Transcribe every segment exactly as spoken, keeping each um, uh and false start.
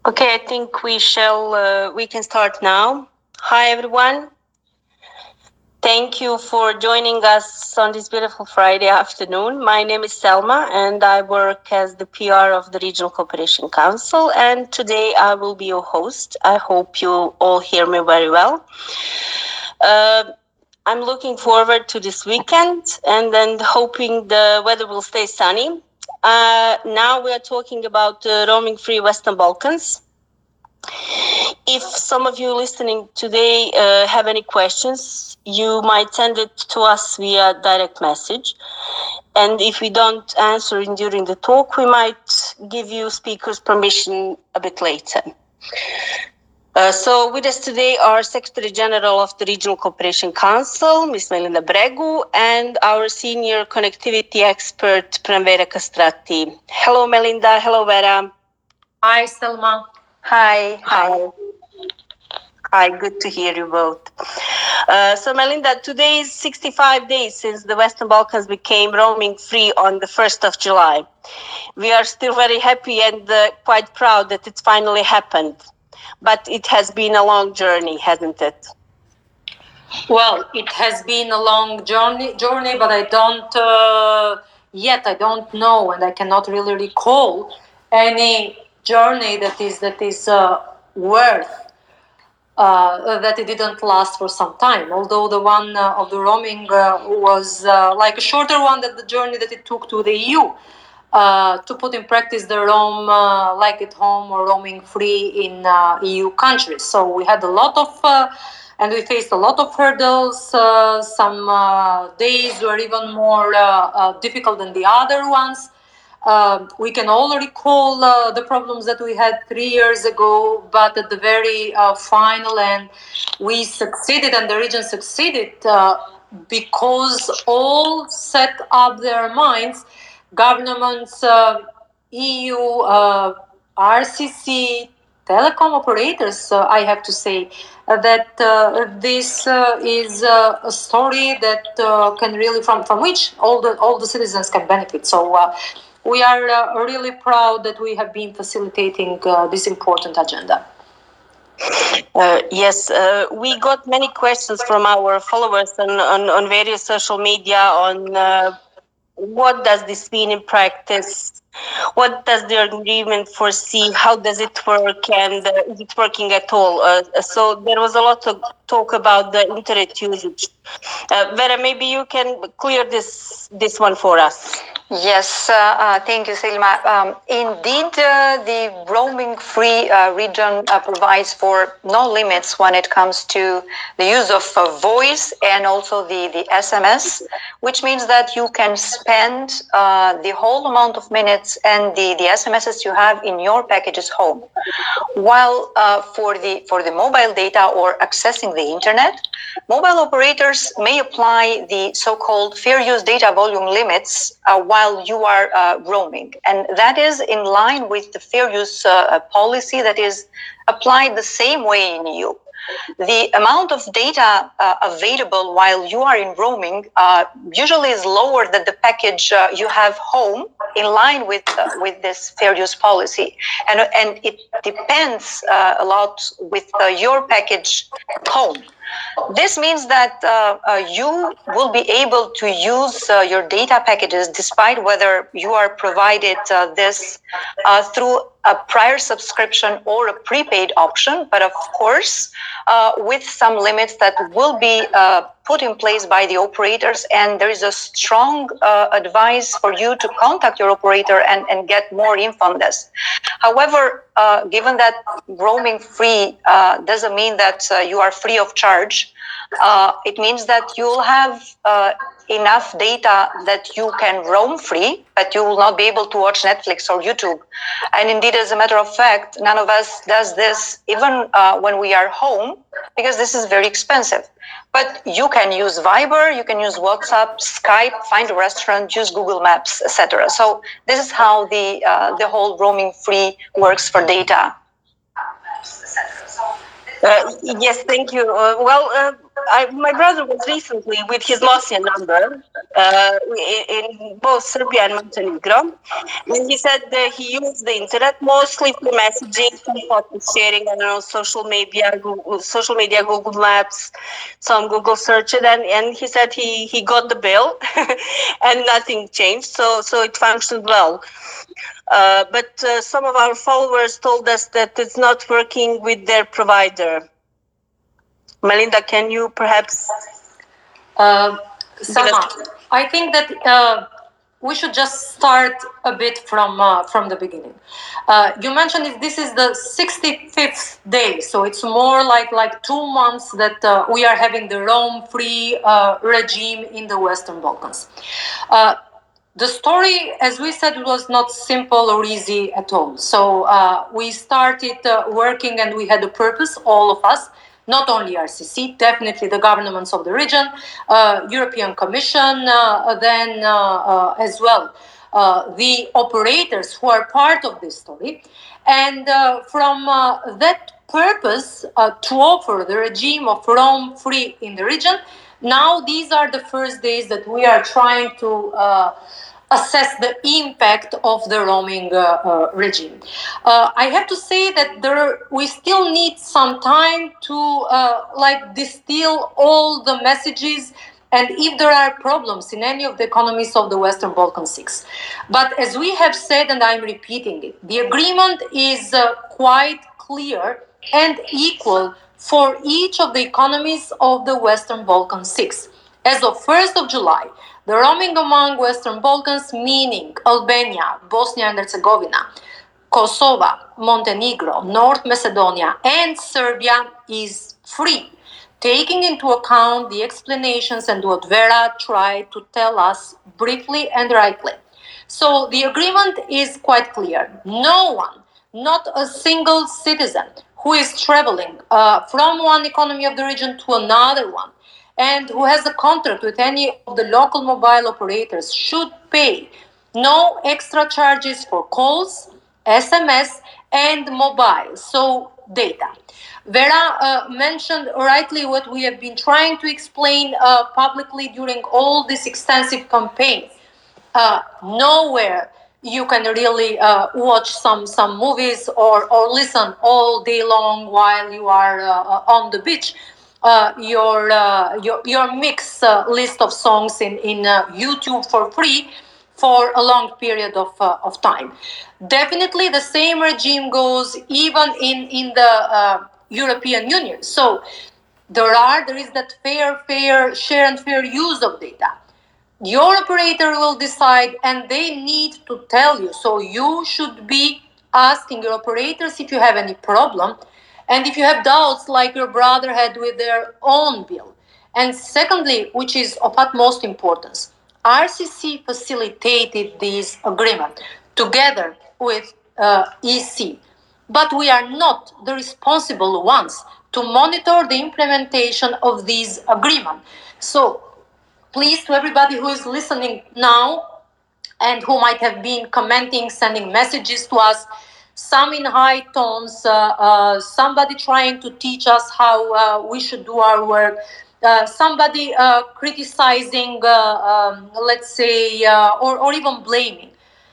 Okay, I think we shall, uh, we can start now. Hi, everyone. Thank you for joining us on this beautiful Friday afternoon. My name is Selma, and I work as the P R of the Regional Cooperation Council. And today I will be your host. I hope you all hear me very well. Uh, I'm looking forward to this weekend and then hoping the weather will stay sunny. Uh, now we are talking about uh, roaming-free Western Balkans. If some of you listening today uh, have any questions, you might send it to us via direct message. And if we don't answer it during the talk, we might give you speakers permission a bit later. Uh, so with us today are Secretary General of the Regional Cooperation Council, Miz Melinda Bregu, and our senior connectivity expert, Pranvera Castrati. Hello, Melinda. Hello, Vera. Hi, Selma. Hi. Hi. Hi, good to hear you both. Uh, so, Melinda, today is sixty-five days since the Western Balkans became roaming free on the first of July. We are still very happy and uh, quite proud that it finally happened. But it has been a long journey, hasn't it? Well, it has been a long journey, journey, but I don't uh, yet. I don't know, and I cannot really recall any journey that is that is uh, worth uh, that it didn't last for some time. Although the one uh, of the roaming uh, was uh, like a shorter one than the journey that it took to the E U. Uh, to put in practice the roam uh, like at home or roaming free in uh, E U countries. So we had a lot of, uh, and we faced a lot of hurdles. Uh, some uh, days were even more uh, uh, difficult than the other ones. Uh, we can all recall uh, the problems that we had three years ago, but at the very uh, final end, we succeeded and the region succeeded uh, because all set up their minds governments, uh, E U, uh, R C C, telecom operators, uh, I have to say, uh, that uh, this uh, is uh, a story that uh, can really, from, from which all the, all the citizens can benefit. So uh, we are uh, really proud that we have been facilitating uh, this important agenda. Uh, yes, uh, we got many questions from our followers on, on, on various social media on uh, what does this mean in practice? What does the agreement foresee? How does it work? And uh, is it working at all? Uh, so there was a lot of talk about the internet usage. Uh, Vera, maybe you can clear this this one for us. Yes, uh, uh, thank you, Selma. Um, indeed, uh, the roaming-free uh, region uh, provides for no limits when it comes to the use of uh, voice and also the, the S M S, which means that you can spend uh, the whole amount of minutes and the, the S M Ses you have in your packages home. While uh, for the for the mobile data or accessing the internet, mobile operators may apply the so-called fair use data volume limits uh, while you are uh, roaming, and that is in line with the fair use uh, policy that is applied the same way in E U. The amount of data uh, available while you are in roaming uh, usually is lower than the package uh, you have home, in line with uh, with this fair use policy, and and it depends uh, a lot with uh, your package home. This means that uh, uh, you will be able to use uh, your data packages despite whether you are provided uh, this uh, through a prior subscription or a prepaid option, but of course, uh, with some limits that will be uh, put in place by the operators. And there is a strong uh, advice for you to contact your operator and, and get more info on this. However, uh, given that roaming free uh, doesn't mean that uh, you are free of charge, uh, it means that you'll have uh, enough data that you can roam free, but you will not be able to watch Netflix or YouTube. And indeed, as a matter of fact, none of us does this even uh, when we are home, because this is very expensive. But you can use Viber, you can use WhatsApp, Skype, find a restaurant, use Google Maps, et cetera. So this is how the uh, the whole roaming free works for data. Uh, yes, thank you. Uh, well, uh, I, my brother was recently with his Moscow number uh, in, in both Serbia and Montenegro, and he said that he used the internet mostly for messaging, some photo sharing, I don't know, social media, Google, social media, Google Maps, some Google search it, and, and he said he, he got the bill, and nothing changed, so so it functioned well. Uh, but uh, some of our followers told us that it's not working with their provider. Melinda, can you perhaps? Uh, Sama, I think that uh, we should just start a bit from uh, from the beginning. Uh, you mentioned that this is the sixty-fifth day, so it's more like like two months that uh, we are having the Rome-free uh, regime in the Western Balkans. Uh, the story, as we said, was not simple or easy at all. So uh, we started uh, working, and we had a purpose, all of us. Not only R C C, definitely the governments of the region, uh, European Commission, uh, then uh, uh, as well uh, the operators who are part of this story. And uh, from uh, that purpose uh, to offer the regime of Rome free in the region, now these are the first days that we are trying to uh, assess the impact of the roaming uh, uh, regime. Uh, I have to say that there we still need some time to uh, like distill all the messages and if there are problems in any of the economies of the Western Balkan Six. But as we have said, and I'm repeating it, the agreement is uh, quite clear and equal for each of the economies of the Western Balkan Six. As of first of July, the roaming among Western Balkans, meaning Albania, Bosnia and Herzegovina, Kosovo, Montenegro, North Macedonia, and Serbia is free, taking into account the explanations and what Vera tried to tell us briefly and rightly. So the agreement is quite clear. No one, not a single citizen who is traveling uh, from one economy of the region to another one, and who has a contract with any of the local mobile operators should pay no extra charges for calls, S M S, and mobile, so data. Vera uh, mentioned rightly what we have been trying to explain uh, publicly during all this extensive campaign. Uh, nowhere you can really uh, watch some some movies or, or listen all day long while you are uh, on the beach. Uh, your, uh, your your mix uh, list of songs in in uh, YouTube for free for a long period of uh, of time. Definitely, the same regime goes even in in the uh, European Union. So there are there is that fair fair share and fair use of data. Your operator will decide, and they need to tell you. So you should be asking your operators if you have any problem, and if you have doubts like your brother had with their own bill. And secondly, which is of utmost importance, R C C facilitated this agreement together with uh, E C, but we are not the responsible ones to monitor the implementation of this agreement. So please, to everybody who is listening now and who might have been commenting, sending messages to us, some in high tones, uh, uh, somebody trying to teach us how uh, we should do our work, uh, somebody uh, criticizing, uh, um, let's say, uh, or, or even blaming.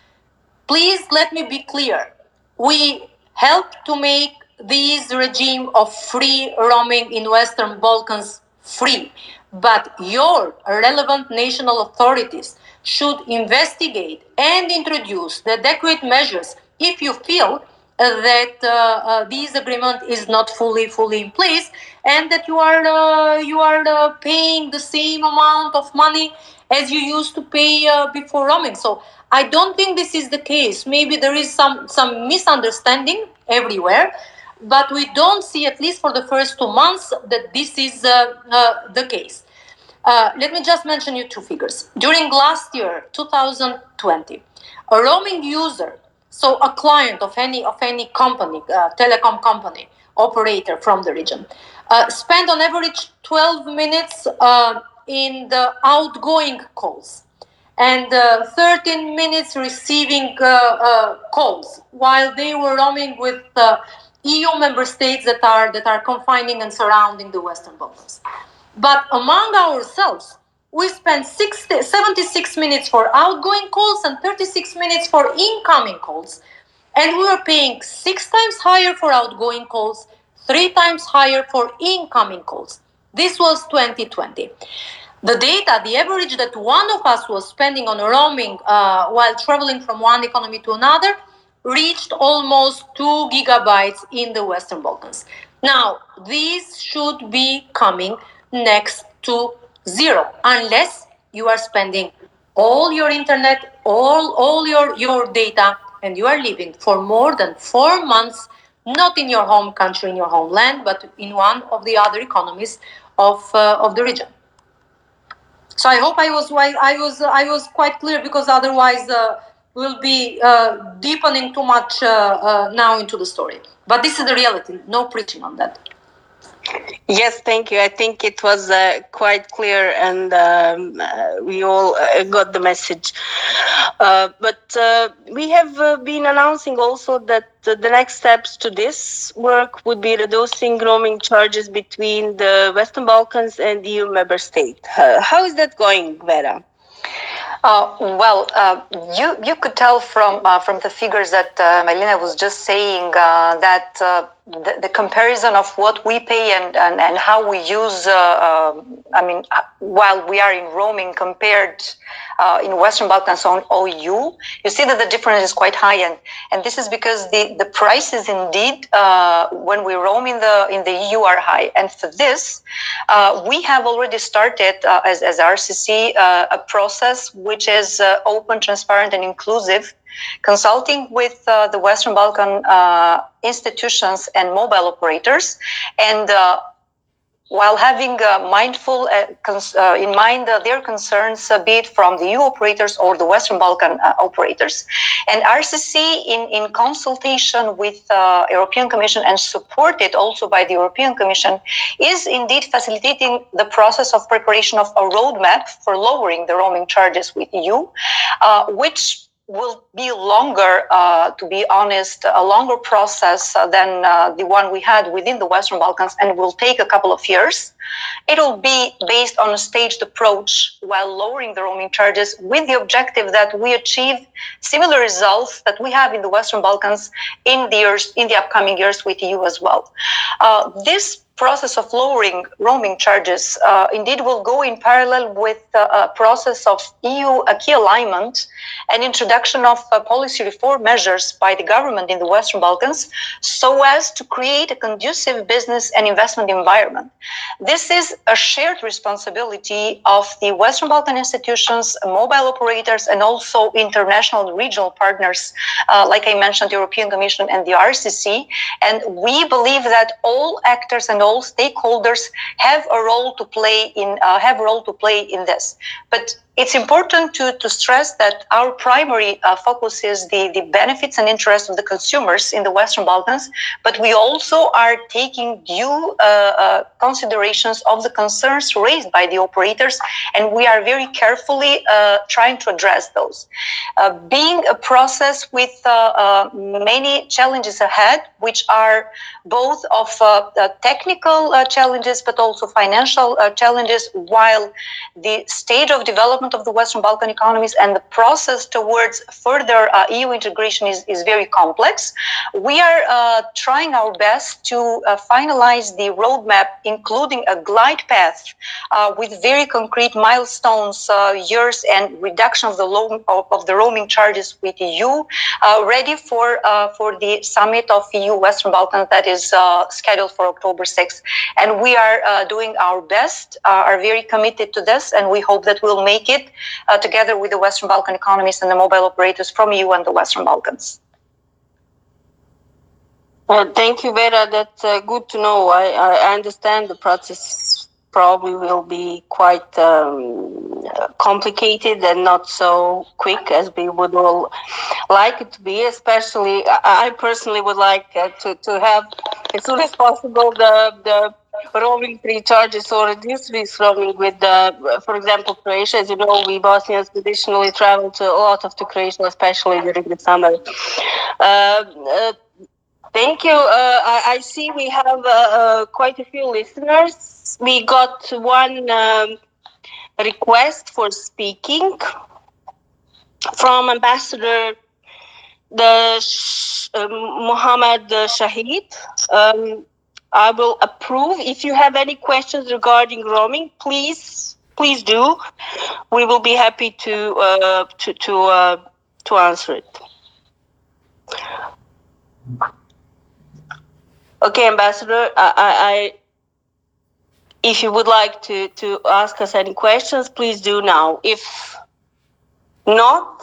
Please let me be clear. We help to make this regime of free roaming in Western Balkans free. But your relevant national authorities should investigate and introduce the adequate measures if you feel uh, that uh, uh, this agreement is not fully fully in place, and that you are uh, you are uh, paying the same amount of money as you used to pay uh, before roaming. So I don't think this is the case. Maybe there is some some misunderstanding everywhere, but we don't see, at least for the first two months, that this is uh, uh, the case. Uh, let me just mention you two figures. During last year, two thousand twenty, a roaming user, so a client of any of any company, uh, telecom company, operator from the region, uh, spent on average twelve minutes uh, in the outgoing calls and uh, thirteen minutes receiving uh, uh, calls while they were roaming with uh, E U member states that are that are confining and surrounding the Western Balkans. But among ourselves, we spend sixty, seventy-six minutes for outgoing calls and thirty-six minutes for incoming calls. And we are paying six times higher for outgoing calls, three times higher for incoming calls. This was twenty twenty. The data, the average that one of us was spending on roaming uh, while traveling from one economy to another reached almost two gigabytes in the Western Balkans. Now, these should be coming next to zero, unless you are spending all your internet, all, all your, your data, and you are living for more than four months, not in your home country, in your homeland, but in one of the other economies of, uh, of the region. So I hope I was I was I was quite clear, because otherwise uh, we'll be uh, deepening too much uh, uh, now into the story. But this is the reality. No preaching on that. Yes, thank you. I think it was uh, quite clear, and um, uh, we all uh, got the message. Uh, but uh, we have uh, been announcing also that uh, the next steps to this work would be reducing roaming charges between the Western Balkans and E U member states. Uh, how is that going, Vera? Uh, well, uh, you you could tell from uh, from the figures that uh, Marlena was just saying uh, that uh, the, the comparison of what we pay and, and, and how we use, uh, uh, I mean, while we are in roaming compared uh, in Western Balkans on O U, you see that the difference is quite high, and, and this is because the, the prices indeed uh, when we roam in the in the E U are high, and for this uh, we have already started uh, as as R C C uh, a process which is uh, open, transparent, and inclusive, consulting with uh, the Western Balkan uh, institutions and mobile operators, and uh, while having uh, mindful uh, cons- uh, in mind uh, their concerns, uh, be it from the E U operators or the Western Balkan uh, operators. And R C C, in, in consultation with the uh, European Commission and supported also by the European Commission, is indeed facilitating the process of preparation of a roadmap for lowering the roaming charges with E U, uh, which will be longer, uh, to be honest, a longer process uh, than uh, the one we had within the Western Balkans, and will take a couple of years. It'll be based on a staged approach while lowering the roaming charges, with the objective that we achieve similar results that we have in the Western Balkans in the years, in the upcoming years with E U as well. Uh, this process of lowering roaming charges uh, indeed will go in parallel with uh, a process of E U acquis alignment and introduction of uh, policy reform measures by the government in the Western Balkans, so as to create a conducive business and investment environment. This is a shared responsibility of the Western Balkan institutions, mobile operators, and also international and regional partners, uh, like I mentioned, the European Commission and the R C C. And we believe that all actors and all stakeholders have a role to play in uh, have a role to play in this. But it's important to, to stress that our primary uh, focus is the, the benefits and interests of the consumers in the Western Balkans, but we also are taking due uh, uh, considerations of the concerns raised by the operators, and we are very carefully uh, trying to address those. Uh, being a process with uh, uh, many challenges ahead, which are both of uh, uh, technical uh, challenges, but also financial uh, challenges, while the stage of development of the Western Balkan economies and the process towards further uh, E U integration is, is very complex. We are uh, trying our best to uh, finalize the roadmap, including a glide path uh, with very concrete milestones, uh, years, and reduction of the low, of, of the roaming charges with E U, uh, ready for uh, for the summit of E U Western Balkans that is uh, scheduled for October sixth. And we are uh, doing our best, uh, are very committed to this, and we hope that we'll make it uh, together with the Western Balkan economies and the mobile operators from E U and the Western Balkans. Well, thank you, Vera. That's uh, good to know. I, I understand the process probably will be quite um, complicated and not so quick as we would all like it to be. Especially, I personally would like uh, to, to have as soon as possible the the roaming free charges or reduced risk roaming with, the, for example, Croatia. As you know, we Bosnians traditionally travel to a lot of to Croatia, especially during the summer. Uh, uh, Thank you. Uh, I, I see we have uh, uh, quite a few listeners. We got one um, request for speaking from Ambassador the Sh- uh, Muhammad Shahid. Um, I will approve. If you have any questions regarding roaming, please, please do. We will be happy to uh, to to uh, to answer it. Okay, Ambassador. I, I, I if you would like to to ask us any questions, please do now. If not,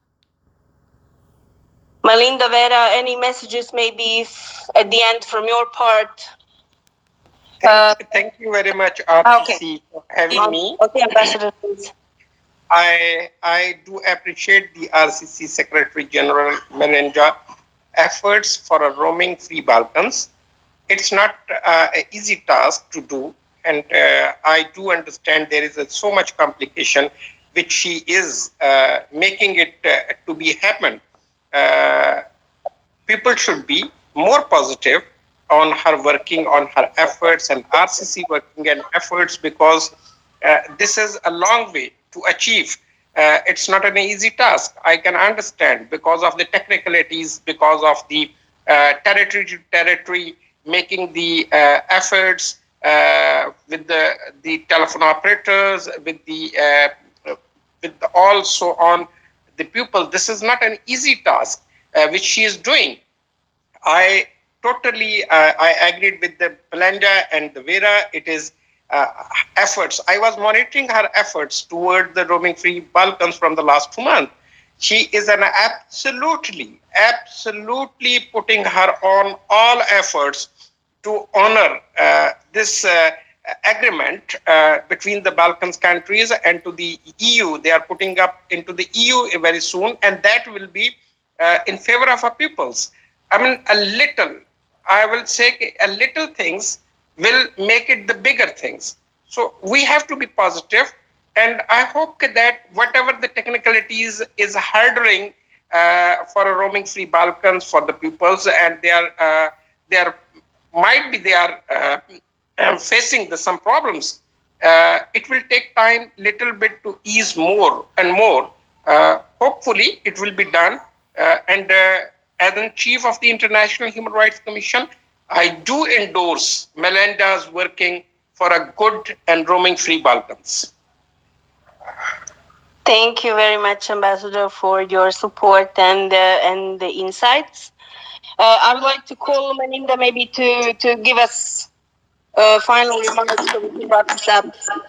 Melinda, Vera, any messages maybe if at the end from your part? Thank, Uh, thank you very much, R C C, okay. for having Um, me. Okay, Ambassador, please. I I do appreciate the R C C Secretary General Melinda efforts for a roaming-free Balkans. It's not uh, an easy task to do, and uh, I do understand there is a, so much complication, which she is uh, making it uh, to be happen. Uh, People should be more positive on her working on her efforts and R C C working and efforts, because uh, this is a long way to achieve. Uh, it's not an easy task. I can understand because of the technicalities, because of the uh, territory to territory, making the uh, efforts uh, with the, the telephone operators, with the uh, with also on the pupil. This is not an easy task uh, which she is doing. I totally uh, I agreed with the Belinda and the Vera. It is uh, efforts. I was monitoring her efforts toward the roaming-free Balkans from the last two months. She is an absolutely, absolutely putting her on all efforts to honor uh, this uh, agreement uh, between the Balkans countries and to the E U. They are putting up into the E U very soon, and that will be uh, in favor of our peoples. I mean, a little, I will say a little things will make it the bigger things. So we have to be positive, and I hope that whatever the technicalities is hurdling uh, for a roaming-free Balkans for the peoples, and they are uh, they are might be they are uh, uh, facing the, some problems. Uh, it will take time, little bit to ease more and more. Uh, hopefully, it will be done. Uh, and uh, as the chief of the International Human Rights Commission, I do endorse Melinda's working for a good and roaming-free Balkans. Thank you very much, Ambassador, for your support and uh, and the insights. Uh, I would like to call Melinda maybe to to give us uh, final remarks so we can wrap this up.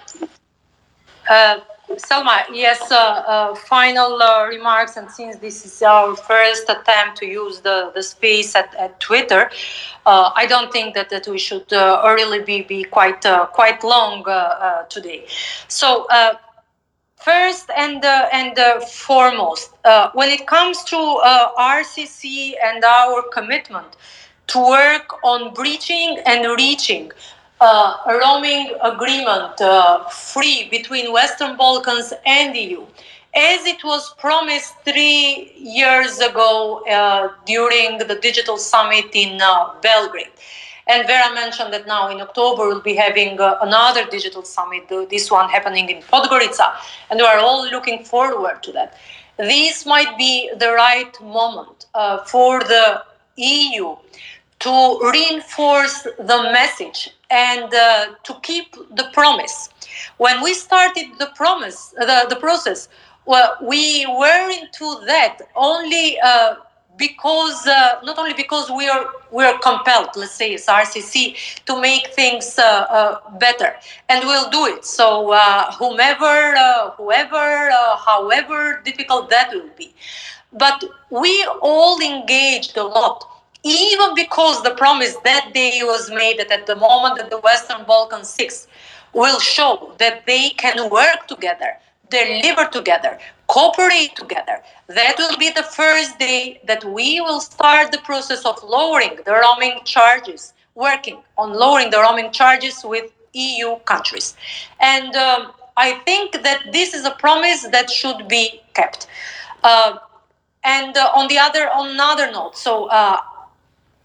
Uh, Selma, yes, uh, uh, final uh, remarks, and since this is our first attempt to use the, the space at, at Twitter, uh, I don't think that, that we should uh, really be, be quite uh, quite long uh, uh, today. So, uh, first and uh, and uh, foremost, uh, when it comes to uh, R C C and our commitment to work on breaching and reaching uh, a roaming agreement uh, free between Western Balkans and the E U, as it was promised three years ago uh, during the digital summit in uh, Belgrade. And Vera mentioned that now in October we'll be having uh, another digital summit, uh, this one happening in Podgorica, and we are all looking forward to that. This might be the right moment uh, for the E U to reinforce the message and uh, to keep the promise. When we started the promise, the, the process, well, we were into that only uh, because uh, not only because we are we are compelled, let's say, as R C C, to make things uh, uh, better, and we'll do it. So uh, whomever, uh, whoever, uh, however difficult that will be, but we all engaged a lot. Even because the promise that day was made that at the moment that the Western Balkan Six will show that they can work together, deliver together, cooperate together. That will be the first day that we will start the process of lowering the roaming charges, working on lowering the roaming charges with E U countries. And um, I think that this is a promise that should be kept. Uh, and uh, on the other, on another note, so uh,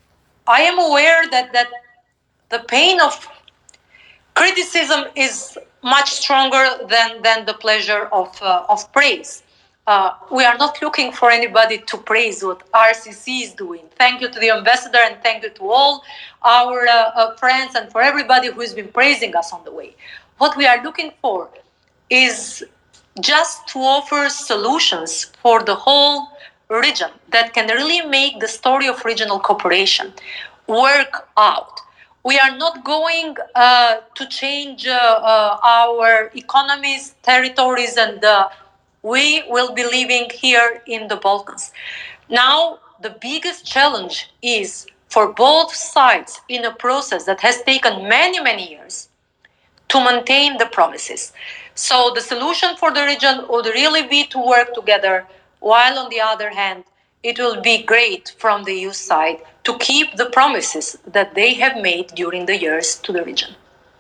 I am aware that, that the pain of criticism is much stronger than, than the pleasure of, uh, of praise. Uh, we are not looking for anybody to praise what R C C is doing. Thank you to the ambassador and thank you to all our uh, uh, friends and for everybody who has been praising us on the way. What we are looking for is just to offer solutions for the whole region that can really make the story of regional cooperation work out. We are not going uh, to change uh, uh, our economies, territories, and uh, we will be living here in the Balkans. Now, the biggest challenge is for both sides in a process that has taken many, many years to maintain the promises. So the solution for the region would really be to work together, while on the other hand, it will be great from the E U side to keep the promises that they have made during the years to the region.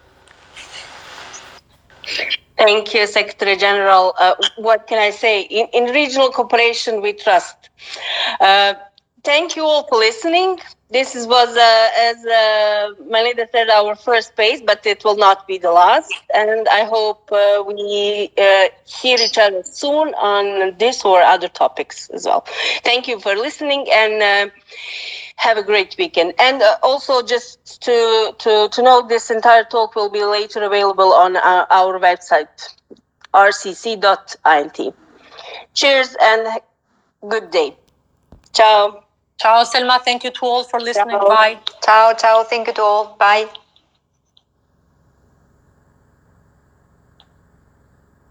Thank you, Secretary General. Uh, what can I say? In, in regional cooperation, we trust. Uh, thank you all for listening. This is, was, uh, as uh, Melinda said, our first space, but it will not be the last. And I hope uh, we uh, hear each other soon on this or other topics as well. Thank you for listening and uh, have a great weekend. And uh, also just to, to, to note, this entire talk will be later available on our, our website, r c c dot i n t. Cheers and good day. Ciao. Ciao, Selma. Thank you to all for listening. Ciao. Bye. Ciao, ciao. Thank you to all. Bye.